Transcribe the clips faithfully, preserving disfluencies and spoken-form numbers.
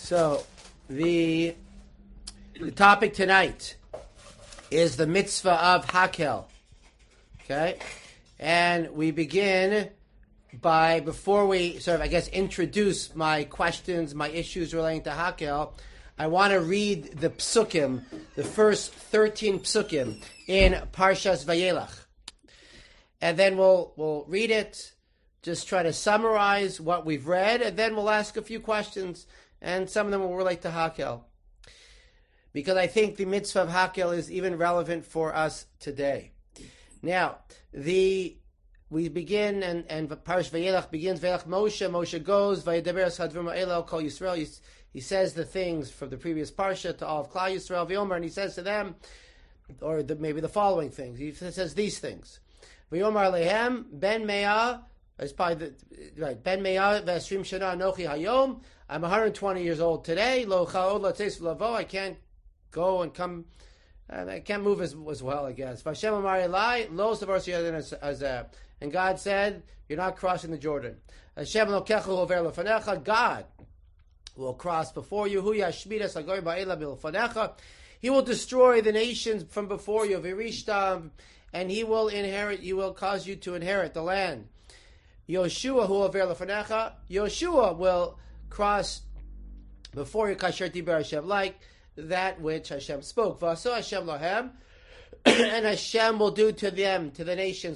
So, the the topic tonight is the mitzvah of Hakel. Okay? And we begin by, before we sort of, I guess, introduce my questions, my issues relating to Hakel, I want to read the psukim, the first thirteen psukim in Parshas Vayelach. And then we'll we'll read it, just try to summarize what we've read, and then we'll ask a few questions, and some of them will relate to Hakel. Because I think the mitzvah of Hakel is even relevant for us today. Now, the we begin, and, and Parsh Vayelach begins, Vayelach Moshe, Moshe goes, Vayedaber Sadvim Ha'elel Kol Yisrael, he, he says the things from the previous Parsha to all of Klal Yisrael, V'yomer, and he says to them, or the, maybe the following things, he says these things. V'yomer Lehem, Ben Me'ah, it's probably the, right, Ben Me'ah V'esrim Shana Anochi Hayom, I'm one hundred twenty years old today, Lo Cha'od Latzeis Lavo, I can't go and come, uh, I can't move as, as well, I guess. V'Hashem Amar Elai, Lo Savar Siyadin Azeh. And God said, you're not crossing the Jordan. Hashem Elokecha Hover Lefanecha, God will cross before you. Hu Yashmidas Hagoyim Ba'ela B'Lefanecha. He will destroy the nations from before you. V'Rishtam, and he will inherit, he will cause you to inherit the land. Yoshua Hu Hover Lefanecha. Yoshua will cross before you, Kasher Diber Hashem, like that which Hashem spoke. V'Aso Hashem Lohem. And Hashem will do to them, to the nations,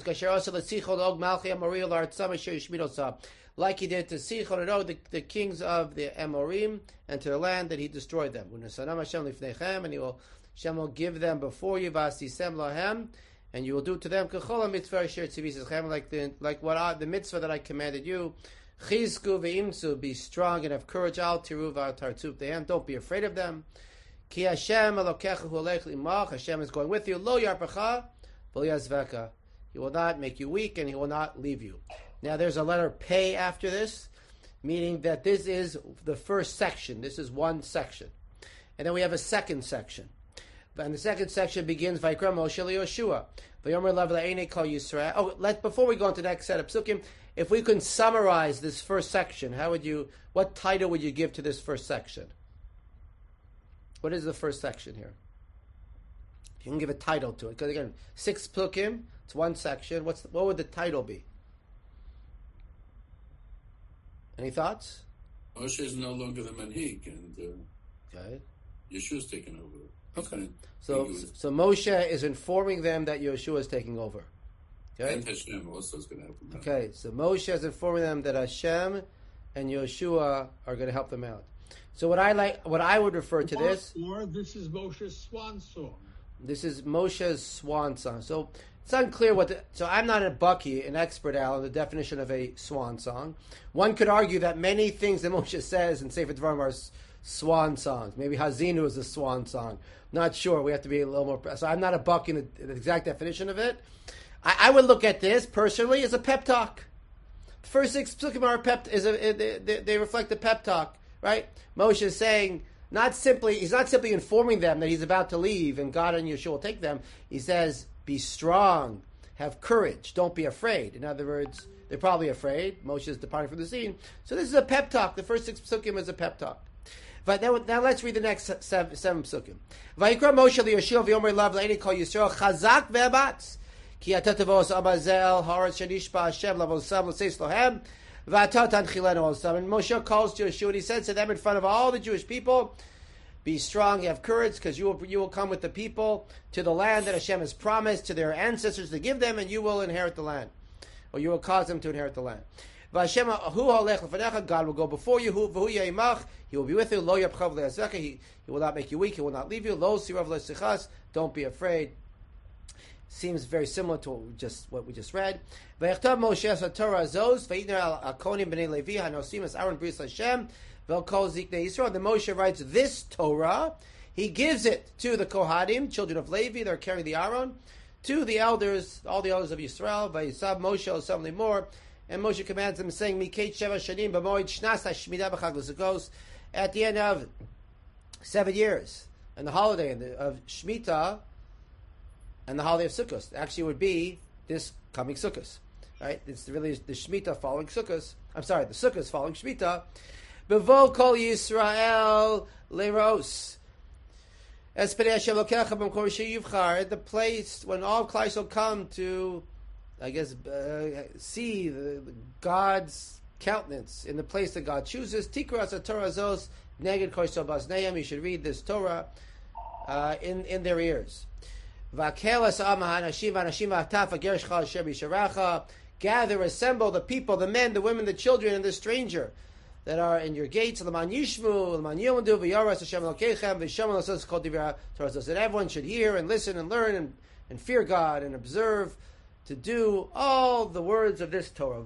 like he did to Sichon and Og, the, the kings of the Amorim, and to the land that he destroyed them. And he will, Hashem will give them before you, and you will do to them like the like what I, the mitzvah that I commanded you. Be strong and have courage. Don't be afraid of them. Ki Hashem Elokecha hu olech imach. Hashem is going with you. Lo yarpacha v'lo yazveka. He will not make you weak, and he will not leave you. Now, there's a letter Pei after this, meaning that this is the first section. This is one section, and then we have a second section. And the second section begins Vayikra Moshe LeYoshua. Vayomer Lav Le'enei Kol Yisrael. Oh, let before we go into the next set of psukim, if we can summarize this first section, how would you? What title would you give to this first section? What is the first section here? You can give a title to it. Because again, six psukim, it's one section. What's the, what would the title be? Any thoughts? Moshe is no longer the manhig, and uh, okay. Yeshua's taken over. Okay. So, so Moshe is informing them that Yeshua is taking over. Okay. And Hashem also is going to help them out. Okay. So Moshe is informing them that Hashem and Yeshua are going to help them out. So what I like, what I would refer to or, this, or this is Moshe's swan song. This is Moshe's swan song. So it's unclear what. The, so I'm not a Bucky, an expert, Al, on the definition of a swan song. One could argue that many things that Moshe says in Sefer Dvarim are swan songs. Maybe Hazinu is a swan song. Not sure. We have to be a little more. So I'm not a Bucky in the, the exact definition of it. I, I would look at this personally as a pep talk. The first six psukim are a pep. Is a, they, they reflect a pep talk. Right? Moshe is saying, not simply, he's not simply informing them that he's about to leave and God and Yeshua will take them. He says, be strong, have courage, don't be afraid. In other words, they're probably afraid. Moshe is departing from the scene. So this is a pep talk. The first six psukim is a pep talk. But now, now let's read the next seven, seven psukim. Vayikra Moshe liYeshua v'yomer lav le'enei kol Yisrael chazak ve'abatz ki atah tavos amazel haaretz shenishba Hashem lavosam l'seis lohem. And Moshe calls to Yeshua and he says to them in front of all the Jewish people, be strong, have courage, because you will, you will come with the people to the land that Hashem has promised to their ancestors to give them, and you will inherit the land. Or you will cause them to inherit the land. God will go before you. He will be with you. He, he will not make you weak. He will not leave you. Don't be afraid. Seems very similar to what we just what we just read. Vayachtav Moshe as Torah azos vayitner al konim bnei Levi hanosim as Aaron bris Hashem vel kol ziknei Yisrael. The Moshe writes this Torah. He gives it to the Kohanim, children of Levi. They're carrying the Aaron, to the elders, all the elders of Yisrael. Vayisab Moshe osam limor, and Moshe commands them, saying, "Mikate sheva shanim b'moed shnas hashmida b'chag l'sukos." At the end of seven years, and the holiday of Shemitah. And the holiday of Sukkot actually would be this coming Sukkot, right? It's really the Shemitah following Sukkot. I'm sorry, the Sukkot following Shemitah. Bevo kol Yisrael leros. At the place when all Klal will come to, I guess, uh, see the, the God's countenance in the place that God chooses. Tikras Torah zos neged koshel basneim. You should read this Torah uh, in in their ears. Gather, assemble the people, the men, the women, the children, and the stranger that are in your gates. That everyone should hear and listen and learn and, and fear God and observe to do all the words of this Torah.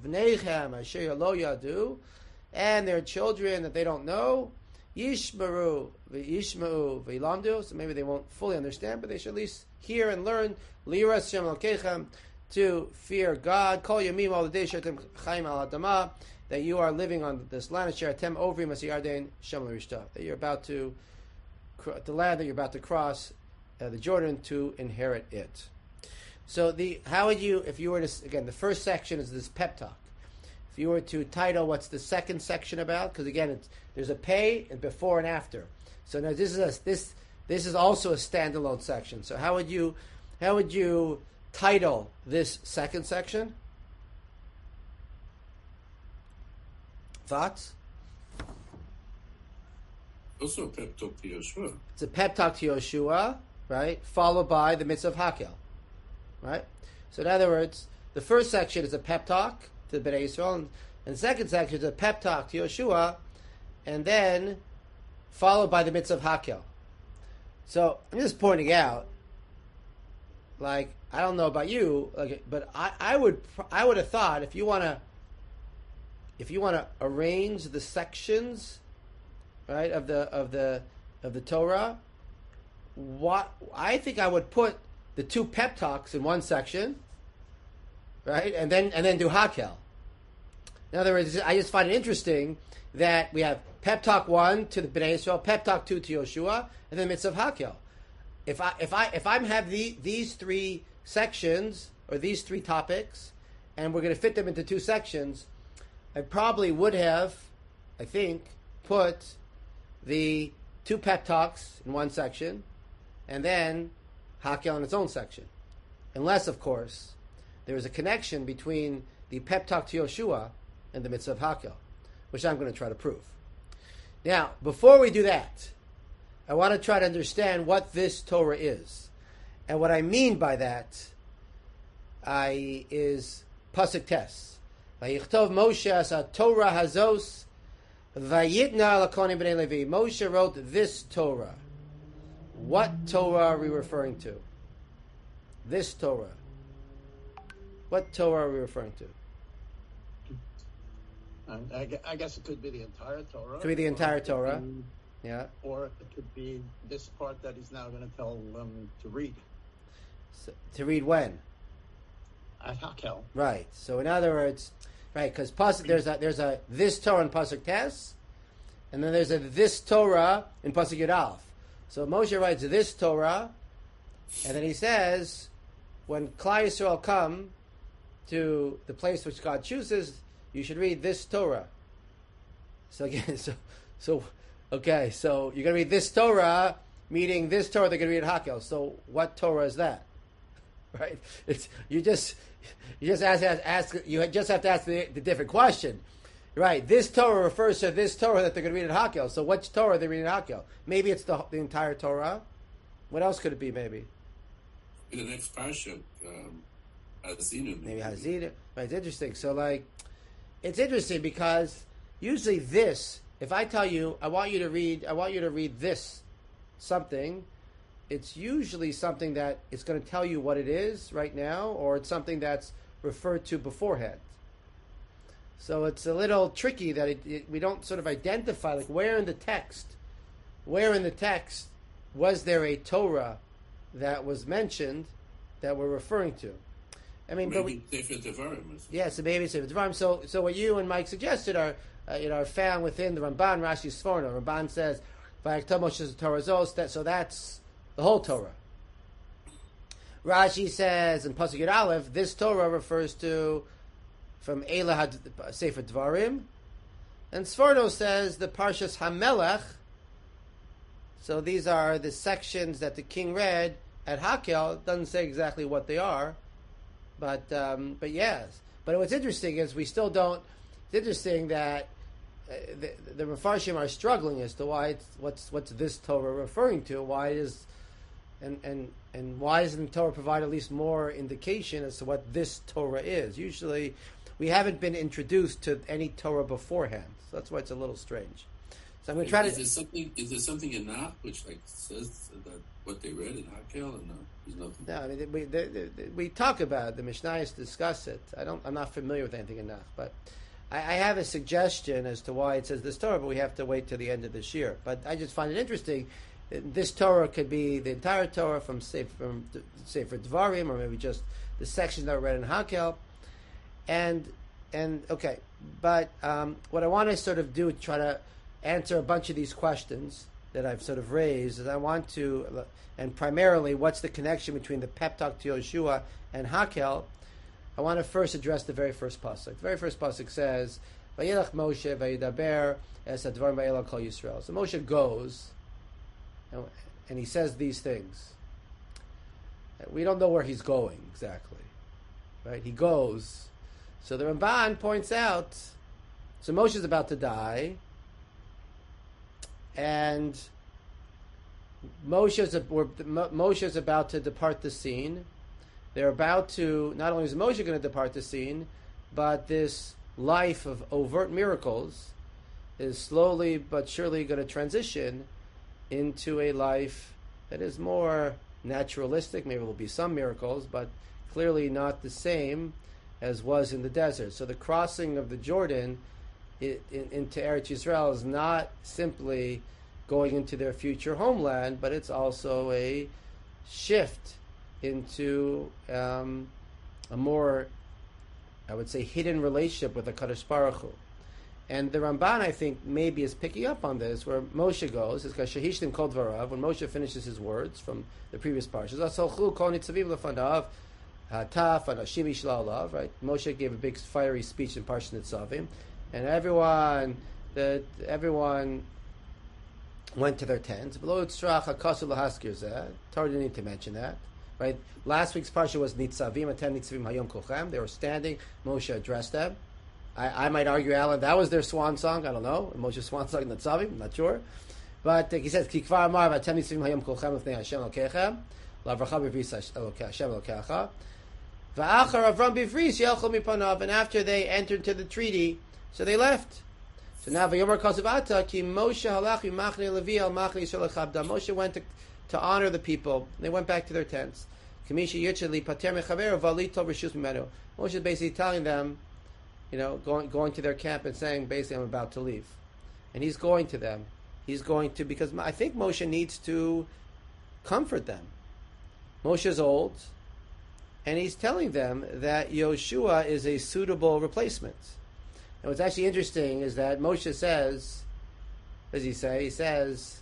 And their children that they don't know. Yishmaru v'yishma'u v'yilamdu. So maybe they won't fully understand, but they should at least hear and learn. Liras Shem Elokechem, to fear God. Kol yamim al l'dei shetem chaim al adama, that you are living on this land. Sheratem ovrim asiyardein Shem l'rishta, that you're about to the land that you're about to cross, uh, the Jordan, to inherit it. So the how would you, if you were to, again, the first section is this pep talk. If you were to title, what's the second section about? Because again, it's, there's a pay and before and after. So now this is a, this this is also a standalone section. So how would you how would you title this second section? Thoughts? Also a pep talk to Yeshua. It's a pep talk to Yeshua, right? Followed by the mitzvah of Hakel, right? So in other words, the first section is a pep talk to the Bnei Yisrael, and, and the second section is a pep talk to Yeshua, and then followed by the mitzvah of Hakel. So I'm just pointing out, like, I don't know about you, like, but I, I would I would have thought if you want to if you want to arrange the sections, right, of the of the of the Torah, what I think I would put the two pep talks in one section, right, and then and then do Hakel. In other words, I just find it interesting that we have pep talk one to the Bnei Yisrael, pep talk two to Yoshua, and then mitzvah of Hakel. If I if I if I'm have the, these three sections or these three topics, and we're going to fit them into two sections, I probably would have, I think, put the two pep talks in one section, and then Hakel in its own section. Unless, of course, there is a connection between the pep talk to Yoshua and the mitzvah of Hakel, which I'm going to try to prove. Now, before we do that, I want to try to understand what this Torah is. And what I mean by that I, is Pasuk Tes. Vayichtov Moshe as a Torah hazos vayitna lakonim b'nei Levi. Moshe wrote this Torah. What Torah are we referring to? This Torah. What Torah are we referring to? And I, gue- I guess it could be the entire Torah. It could be the or entire it could Torah. be- Yeah. Or it could be this part that he's now going to tell them to read So, to read when? at Hakel. Right. So in other words, right, because pasuk there's a there's a this Torah in pasuk Tes, and then there's a this Torah in pasuk Yud Aleph. So Moshe writes this Torah, and then he says, when Klal Yisrael come to the place which God chooses, you should read this Torah. So again, so so okay, so you're gonna read this Torah, meaning this Torah they're gonna read at Hakel. So what Torah is that? Right? It's you just you just ask, ask, ask you just have to ask the, the different question. Right? This Torah refers to this Torah that they're going to read at Hakel. So which Torah are they reading at Hakel? Maybe it's the the entire Torah. What else could it be? Maybe In the next parsha, um, Hazinu. maybe Hazid. Right? It's interesting. So like, it's interesting because usually this, if I tell you, I want you to read, I want you to read this something. It's usually something that it's going to tell you what it is right now, or it's something that's referred to beforehand. So it's a little tricky that it, it, we don't sort of identify, like where in the text, where in the text was there a Torah that was mentioned that we're referring to? I mean, but we, Maybe Sefer Devarim. is- yeah, so maybe Sefer Devarim. So, so what you and Mike suggested are, uh, you know, are found within the Ramban, Rashi Sforno. Ramban says, "Vayaktam Moshe Torah zos." That so that's the whole Torah. Rashi says in Pasuk Yud Aleph, this Torah refers to from Eila had Sefer Devarim, And Sforno says the Parshas Hamelech. So these are the sections that the king read at Hakel. It doesn't say exactly what they are, but um, but yes. But what's interesting is we still don't. It's interesting that uh, the, the Mefarshim are struggling as to why it's what's what's this Torah referring to. Why is and and and why doesn't the Torah provide at least more indication as to what this Torah is? Usually, we haven't been introduced to any Torah beforehand, so that's why it's a little strange. So I'm going to try is to. There something, is there something in Nach which like says that what they read in Hakel? Or no, there's nothing. No, I mean we the, the, we talk about it. The Mishnayos discuss it. I don't. I'm not familiar with anything in Nach, but I, I have a suggestion as to why it says this Torah, but we have to wait till the end of this year. But I just find it interesting. This Torah could be the entire Torah from Sefer, from Sefer Dvarim, or maybe just the sections that are read in Hakel. And and okay, but um, what I want to sort of do, try to answer a bunch of these questions that I've sort of raised, is I want to, and primarily, what's the connection between the Pep Talk to Yoshua and Hakel? I want to first address the very first pasuk. The very first pasuk says, "Vayelach Moshe vayidaber es hadvarim vayelach kol Yisrael." So Moshe goes, and he says these things. We don't know where he's going exactly, right? He goes. So the Ramban points out, so Moshe's about to die, and Moshe's, Moshe's about to depart the scene. They're about to, not only is Moshe going to depart the scene, but this life of overt miracles is slowly but surely going to transition into a life that is more naturalistic. Maybe there will be some miracles, but clearly not the same as was in the desert. So the crossing of the Jordan it, in, into Eretz Yisrael is not simply going into their future homeland, but it's also a shift into um, a more, I would say, hidden relationship with the Kadosh Baruch Hu. And the Ramban, I think, maybe is picking up on this, where Moshe goes, it's because Shehishtim Kol Dvarav, when Moshe finishes his words from the previous parshas, Asolchu Kol Nitzaviv Lefanav, Hataf and Ashimi Shlalav, right? Moshe gave a big fiery speech in Parshat Nitzavim, and everyone, the everyone went to their tents. Below Tzrach Hakasu Lahaskir Zeh. Torah didn't need to mention that, right? Last week's parsha was Nitzavim, Atem Nitzavim Hayom Kolchem. They were standing. Moshe addressed them. I, I might argue, Alan, that was their swan song. I don't know. Moshe's swan song in Nitzavim. I'm not sure. But uh, he says, Ki kvar amar v'atem nitzavim hayom kolchem l'fnei Hashem Elokechem la'avracha b'vris Hashem Elokecha v'achar avram b'vris yelchol mipanav. And after they entered into the treaty, so they left. So now v'yomer kosevata ki Moshe halach v'machne Levi al machne Yisrael lechabda. Moshe went to, to honor the people. And they went back to their tents. Kamisha yitchel li pater mechaver v'alito reshus mimenu. Moshe is basically telling them, you know, going going to their camp and saying, basically, I'm about to leave. And he's going to them. He's going to, because I think Moshe needs to comfort them. Moshe's old, and he's telling them that Yoshua is a suitable replacement. And what's actually interesting is that Moshe says, what does he say? He says,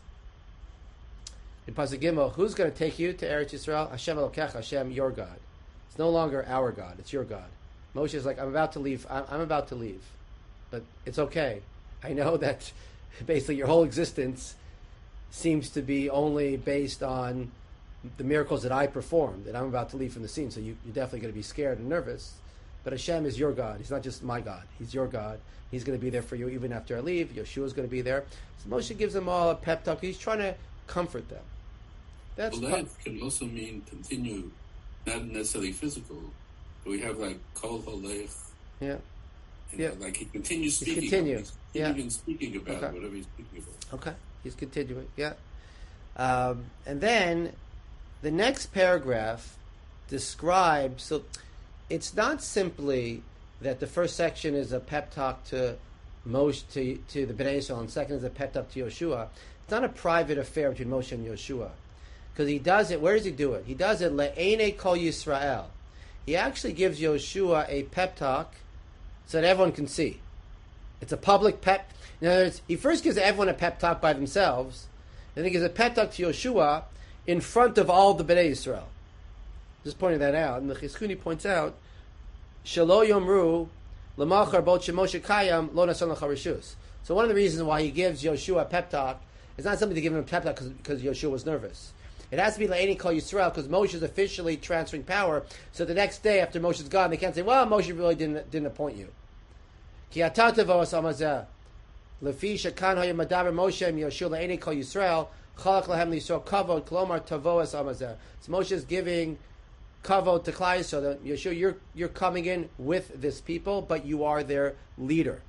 in Pasuk Gimel, who's going to take you to Eretz Yisrael? Hashem Elokech, Hashem, your God. It's no longer our God, it's your God. Moshe is like, I'm about to leave. I'm, I'm about to leave, but it's okay. I know that basically your whole existence seems to be only based on the miracles that I performed, that I'm about to leave from the scene. So you, you're definitely going to be scared and nervous. But Hashem is your God. He's not just my God. He's your God. He's going to be there for you even after I leave. Yeshua's going to be there. So Moshe gives them all a pep talk. He's trying to comfort them. That's well, that can also mean continue, not necessarily physical. We have like Kol Holech. Yeah. You know, yeah. Like he continues speaking. He's continue. He's yeah. even speaking about okay. whatever he's speaking about. Okay. He's continuing. Yeah. Um, and then the next paragraph describes, so it's not simply that the first section is a pep talk to Moshe, to, to the Bnei Yisrael, and second is a pep talk to Yoshua. It's not a private affair between Moshe and Yoshua. Because he does it, where does he do it? He does it le'enei kol Yisrael. He actually gives Yoshua a pep talk so that everyone can see. It's a public pep. In other words, he first gives everyone a pep talk by themselves, and then he gives a pep talk to Yoshua in front of all the Bnei Yisrael. Just pointing that out. And the Chizkuni points out, Shelo Yomru L'machar Bot Shemoshe Kayam Lo Nasan L'cha Rishus. So one of the reasons why he gives Yoshua a pep talk is not something to give him a pep talk because Yoshua was nervous. It has to be La'eni Kol Yisrael because Moshe is officially transferring power. So the next day after Moshe's gone, they can't say, well, Moshe really didn't didn't appoint you. Ki atah tavos amazeh lefi shekan hayom madaber Moshe Yoshua La'eni Kol Yisrael chalak lahem Yisrael kavod klomar tavos amazeh. So Moshe is giving kavod to Klal Yisrael. That Yoshua, you're you're coming in with this people, but you are their leader.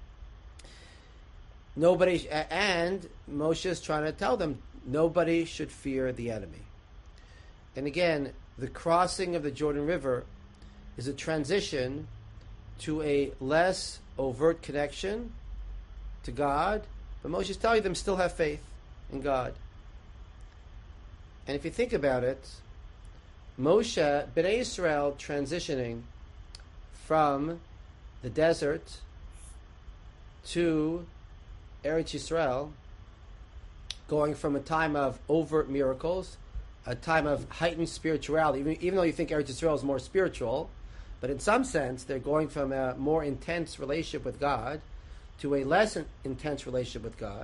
Nobody, and Moshe is trying to tell them, nobody should fear the enemy. And again, the crossing of the Jordan River is a transition to a less overt connection to God, but Moshe is telling them still have faith in God. And if you think about it, Moshe, Bnei Israel transitioning from the desert to Eretz Yisrael, going from a time of overt miracles, a time of heightened spirituality, even, even though you think Eretz Yisrael is more spiritual, but in some sense they're going from a more intense relationship with God to a less intense relationship with God.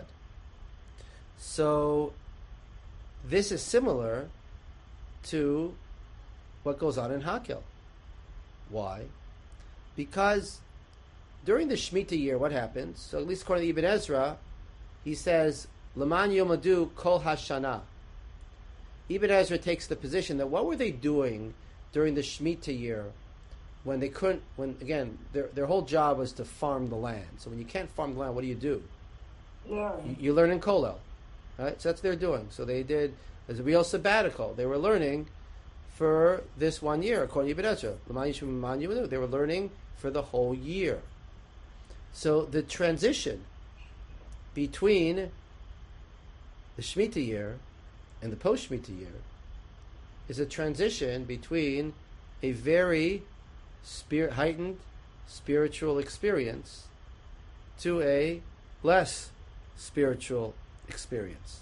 So this is similar to what goes on in Hakel. Why? Because during the Shemitah year, what happens? So at least according to Ibn Ezra, he says, L'man yomadu kol hashana. Ibn Ezra takes the position that what were they doing during the Shemitah year when they couldn't, when again, their their whole job was to farm the land. So when you can't farm the land, what do you do? Yeah. You, you learn in Kollel. Right? So that's what they're doing. So they did, as a real sabbatical. They were learning for this one year, according to Ibn Ezra. L'man yomadu. They were learning for the whole year. So the transition between the Shemitah year and the post-Shemitah year is a transition between a very spirit, heightened spiritual experience to a less spiritual experience.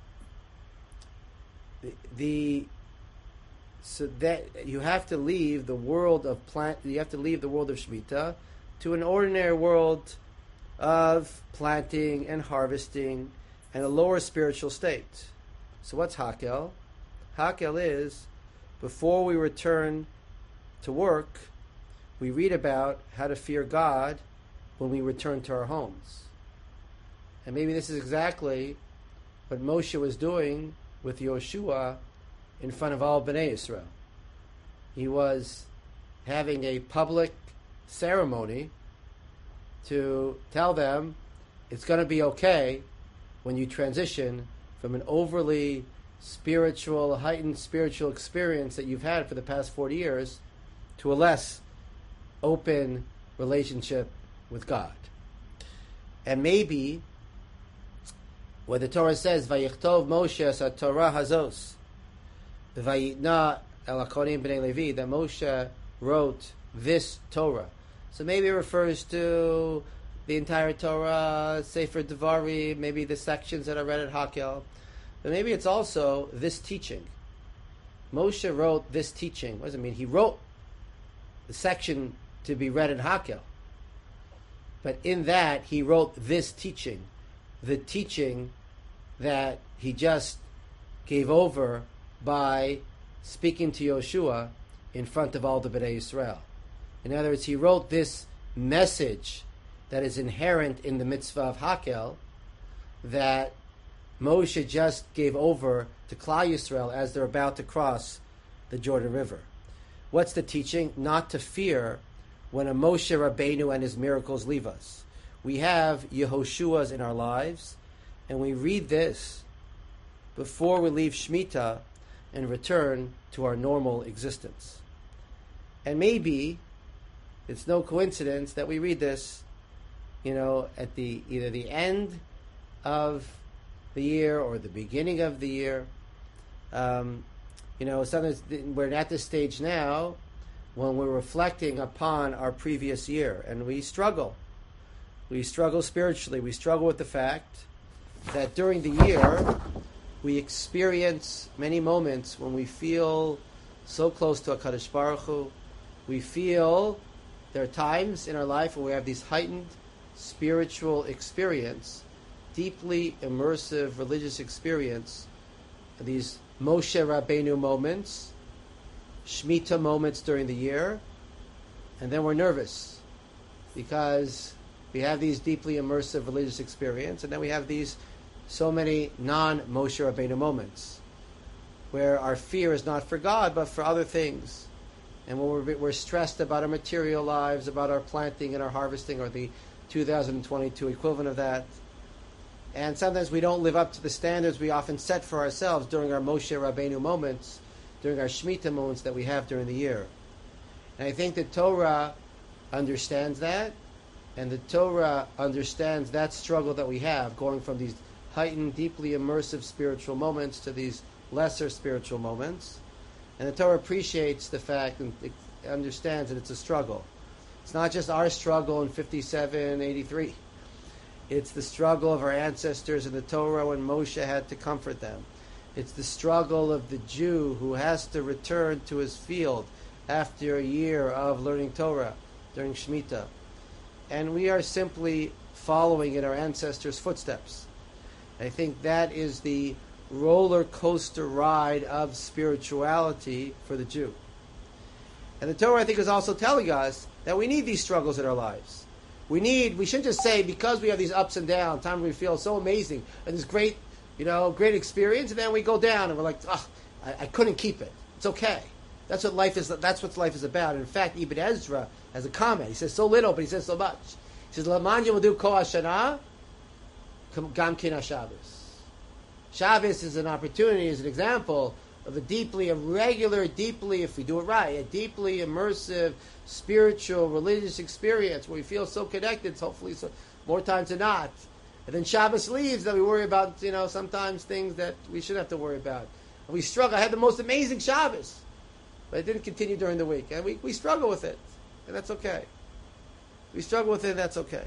The, the so that you have to leave the world of plant. You have to leave the world of Shemitah to an ordinary world of planting and harvesting and a lower spiritual state. So what's Hakel? Hakel is, before we return to work, we read about how to fear God when we return to our homes. And maybe this is exactly what Moshe was doing with Yoshua in front of all Bnei Israel. He was having a public ceremony to tell them it's going to be okay when you transition from an overly spiritual, heightened spiritual experience that you've had for the past forty years to a less open relationship with God. And maybe where the Torah says, Vayichtov Moshe as Torah hazos, Vayitna el Akonim b'nei Levi, that Moshe wrote this Torah. So maybe it refers to the entire Torah, Sefer Devarim, maybe the sections that are read at Hakel. But maybe it's also this teaching. Moshe wrote this teaching. What does it mean? He wrote the section to be read in Hakel. But in that, he wrote this teaching. The teaching that he just gave over by speaking to Yoshua in front of all the Bnei Yisrael. In other words, he wrote this message that is inherent in the mitzvah of Hakel that Moshe just gave over to Klal Yisrael as they're about to cross the Jordan River. What's the teaching? Not to fear when a Moshe Rabbeinu and his miracles leave us. We have Yehoshuas in our lives, and we read this before we leave Shemitah and return to our normal existence. And maybe it's no coincidence that we read this, you know, at the either the end of the year or the beginning of the year. Um, you know, sometimes we're at this stage now when we're reflecting upon our previous year, and we struggle. We struggle spiritually. We struggle with the fact that during the year we experience many moments when we feel so close to HaKadosh Baruch Hu. We feel there are times in our life where we have these heightened spiritual experience, deeply immersive religious experience, these Moshe Rabbeinu moments, Shemitah moments during the year, and then we're nervous because we have these deeply immersive religious experience, and then we have these so many non-Moshe Rabbeinu moments where our fear is not for God but for other things. And when we're, we're stressed about our material lives, about our planting and our harvesting, or the two thousand twenty-two equivalent of that. And sometimes we don't live up to the standards we often set for ourselves during our Moshe Rabbeinu moments, during our Shemitah moments that we have during the year. And I think the Torah understands that, and the Torah understands that struggle that we have, going from these heightened, deeply immersive spiritual moments to these lesser spiritual moments. And the Torah appreciates the fact and it understands that it's a struggle. It's not just our struggle in fifty-seven eighty-three. It's the struggle of our ancestors in the Torah when Moshe had to comfort them. It's the struggle of the Jew who has to return to his field after a year of learning Torah during Shemitah. And we are simply following in our ancestors' footsteps. I think that is the roller coaster ride of spirituality for the Jew. And the Torah, I think, is also telling us that we need these struggles in our lives. We need, we shouldn't just say, because we have these ups and downs, times we feel so amazing, and this great, you know, great experience, and then we go down and we're like, oh, I, I couldn't keep it. It's okay. That's what life is, that's what life is about. And in fact, Ibn Ezra has a comment. He says so little, but he says so much. He says, L'manja will do ko hashana, gam kin ha-Shabbos. Shabbos is an opportunity, is an example of a deeply, a regular, deeply, if we do it right, a deeply immersive, spiritual, religious experience where we feel so connected, hopefully so, more times than not. And then Shabbos leaves, that we worry about, you know, sometimes things that we shouldn't have to worry about. And we struggle. I had the most amazing Shabbos, but it didn't continue during the week. And we, we struggle with it, and that's okay. We struggle with it, and that's okay.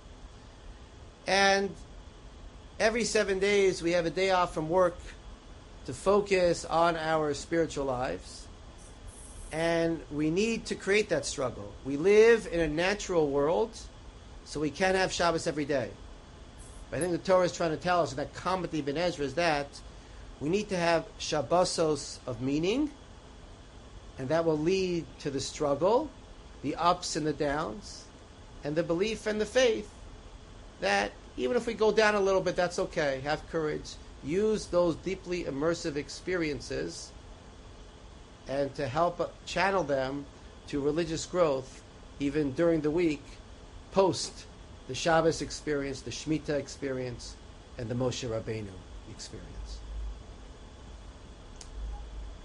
And every seven days, we have a day off from work to focus on our spiritual lives. And we need to create that struggle. We live in a natural world, so we can't have Shabbos every day. But I think the Torah is trying to tell us, and that comment Ibn Ezra is that we need to have Shabbosos of meaning, and that will lead to the struggle, the ups and the downs, and the belief and the faith that even if we go down a little bit, that's okay. Have courage. Use those deeply immersive experiences and to help channel them to religious growth even during the week, post the Shabbos experience, the Shemitah experience, and the Moshe Rabbeinu experience.